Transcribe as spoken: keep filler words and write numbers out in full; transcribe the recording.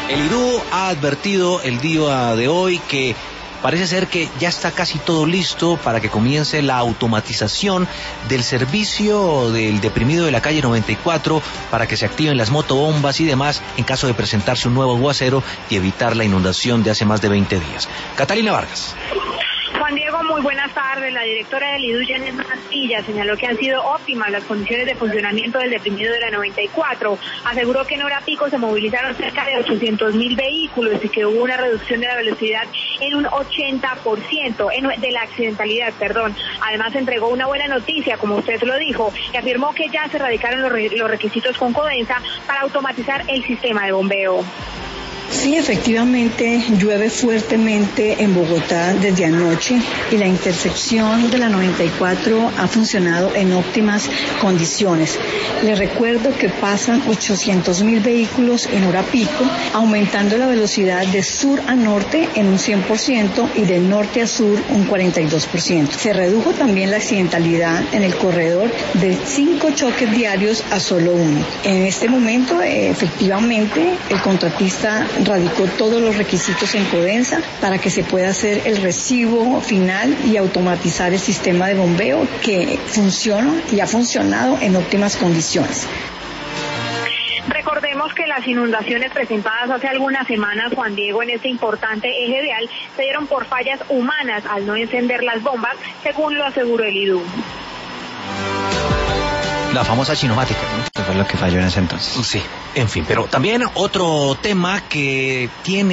El I D U ha advertido el día de hoy que parece ser que ya está casi todo listo para que comience la automatización del servicio del deprimido de la calle noventa y cuatro para que se activen las motobombas y demás en caso de presentarse un nuevo aguacero y evitar la inundación de hace más de veinte días. Catalina Vargas. Juan Diego, muy buenas tardes. La directora del I D U, Janet Mantilla, señaló que han sido óptimas las condiciones de funcionamiento del deprimido de la noventa y cuatro. Aseguró que en hora pico se movilizaron cerca de ochocientos mil vehículos y que hubo una reducción de la velocidad en un ochenta por ciento, en, de la accidentalidad, perdón. Además entregó una buena noticia, como usted lo dijo, y afirmó que ya se radicaron los, re, los requisitos con Codensa para automatizar el sistema de bombeo. Sí, efectivamente, llueve fuertemente en Bogotá desde anoche y la intersección de la noventa y cuatro ha funcionado en óptimas condiciones. Les recuerdo que pasan ochocientos mil vehículos en hora pico, aumentando la velocidad de sur a norte en un cien por ciento y de norte a sur un cuarenta y dos por ciento. Se redujo también la accidentalidad en el corredor de cinco choques diarios a solo uno. En este momento, efectivamente, el contratista radicó todos los requisitos en Codensa para que se pueda hacer el recibo final y automatizar el sistema de bombeo que funciona y ha funcionado en óptimas condiciones. Recordemos que las inundaciones presentadas hace algunas semanas, Juan Diego, en este importante eje vial, se dieron por fallas humanas al no encender las bombas, según lo aseguró el I D U. La famosa chinomática, ¿no? Eso fue lo que falló en ese entonces. Sí, en fin, pero también otro tema que tiene